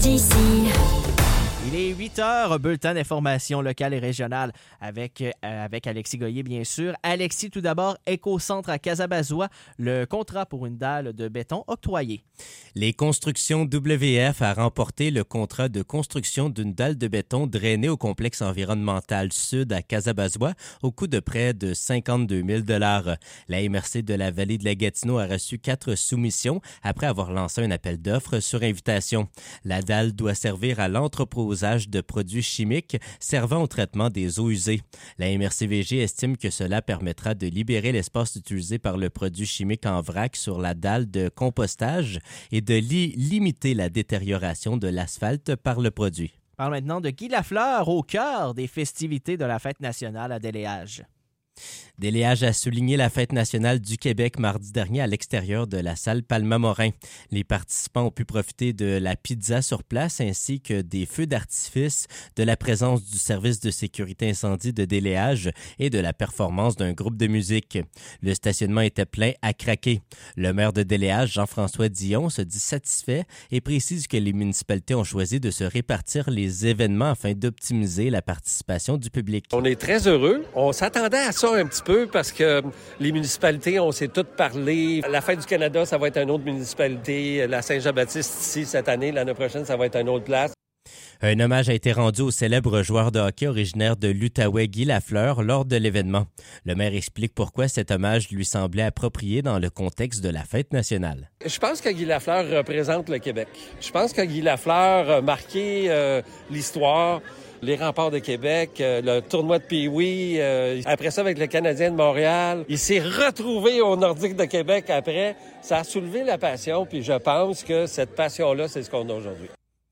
CJC. Il est 8 heures, bulletin d'information locale et régionale avec Alexis Goyer, bien sûr. Alexis, tout d'abord, Écocentre à Casabazois, le contrat pour une dalle de béton octroyé. Les constructions WF a remporté le contrat de construction d'une dalle de béton drainée au complexe environnemental sud à Casabazois au coût de près de 52 000 $. La MRC de la vallée de la Gatineau a reçu 4 soumissions après avoir lancé un appel d'offres sur invitation. La dalle doit servir à l'entreposage de produits chimiques servant au traitement des eaux usées. La MRC-VG estime que cela permettra de libérer l'espace utilisé par le produit chimique en vrac sur la dalle de compostage et de limiter la détérioration de l'asphalte par le produit. Parle maintenant de Guy Lafleur au cœur des festivités de la Fête nationale à Déléage. Déléage a souligné la Fête nationale du Québec mardi dernier à l'extérieur de la salle Palma-Morin. Les participants ont pu profiter de la pizza sur place ainsi que des feux d'artifice, de la présence du service de sécurité incendie de Déléage et de la performance d'un groupe de musique. Le stationnement était plein à craquer. Le maire de Déléage, Jean-François Dion, se dit satisfait et précise que les municipalités ont choisi de se répartir les événements afin d'optimiser la participation du public. On est très heureux. On s'attendait à ça un petit peu parce que les municipalités, on s'est toutes parlé. La Fête du Canada, ça va être une autre municipalité. La Saint-Jean-Baptiste, ici, cette année, l'année prochaine, ça va être une autre place. Un hommage a été rendu au célèbre joueur de hockey originaire de l'Outaouais, Guy Lafleur, lors de l'événement. Le maire explique pourquoi cet hommage lui semblait approprié dans le contexte de la Fête nationale. Je pense que Guy Lafleur représente le Québec. Je pense que Guy Lafleur a marqué l'histoire. Les remparts de Québec, le tournoi de Pee-Wee, après ça avec le Canadien de Montréal. Il s'est retrouvé au Nordique de Québec après. Ça a soulevé la passion, puis je pense que cette passion-là, c'est ce qu'on a aujourd'hui.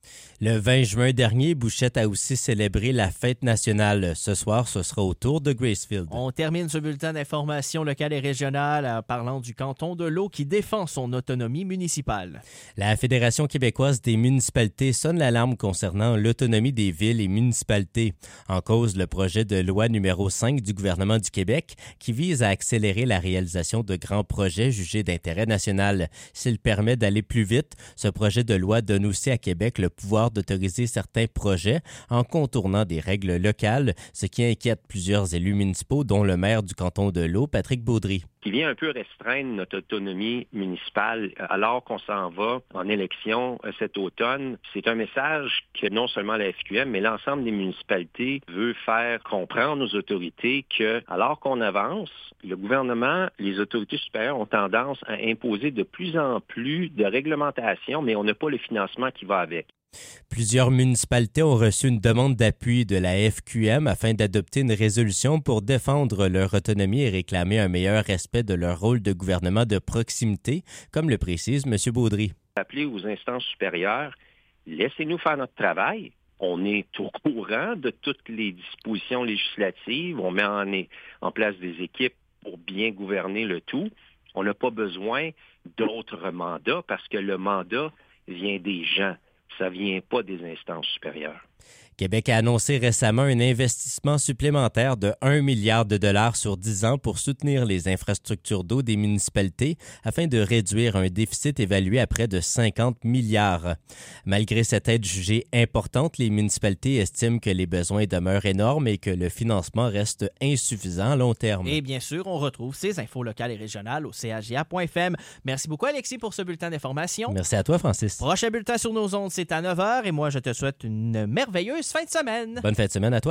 Le 20 juin dernier, Bouchette a aussi célébré la Fête nationale. Ce soir, ce sera au tour de Gracefield. On termine ce bulletin d'information locale et régionale en parlant du canton de l'Eau qui défend son autonomie municipale. La Fédération québécoise des municipalités sonne l'alarme concernant l'autonomie des villes et municipalités. En cause, le projet de loi numéro 5 du gouvernement du Québec qui vise à accélérer la réalisation de grands projets jugés d'intérêt national. S'il permet d'aller plus vite, ce projet de loi donne aussi à Québec le pouvoir d'autoriser certains projets en contournant des règles locales, ce qui inquiète plusieurs élus municipaux, dont le maire du canton de l'Eau, Patrick Baudry. Qui vient un peu restreindre notre autonomie municipale alors qu'on s'en va en élection cet automne. C'est un message que non seulement la FQM, mais l'ensemble des municipalités veut faire comprendre aux autorités que, alors qu'on avance, le gouvernement, les autorités supérieures ont tendance à imposer de plus en plus de réglementations, mais on n'a pas le financement qui va avec. Plusieurs municipalités ont reçu une demande d'appui de la FQM afin d'adopter une résolution pour défendre leur autonomie et réclamer un meilleur respect de leur rôle de gouvernement de proximité, comme le précise M. Baudry. Appeler aux instances supérieures, laissez-nous faire notre travail. On est au courant de toutes les dispositions législatives. On met en place des équipes pour bien gouverner le tout. On n'a pas besoin d'autres mandats parce que le mandat vient des gens. Ça ne vient pas des instances supérieures. Québec a annoncé récemment un investissement supplémentaire de 1 milliard de dollars sur 10 ans pour soutenir les infrastructures d'eau des municipalités afin de réduire un déficit évalué à près de 50 milliards. Malgré cette aide jugée importante, les municipalités estiment que les besoins demeurent énormes et que le financement reste insuffisant à long terme. Et bien sûr, on retrouve ces infos locales et régionales au CHGA.fm. Merci beaucoup, Alexis, pour ce bulletin d'information. Merci à toi, Francis. Prochain bulletin sur nos ondes, c'est à 9h et moi, je te souhaite une merveilleuse fin de semaine. Bonne fin de semaine à toi.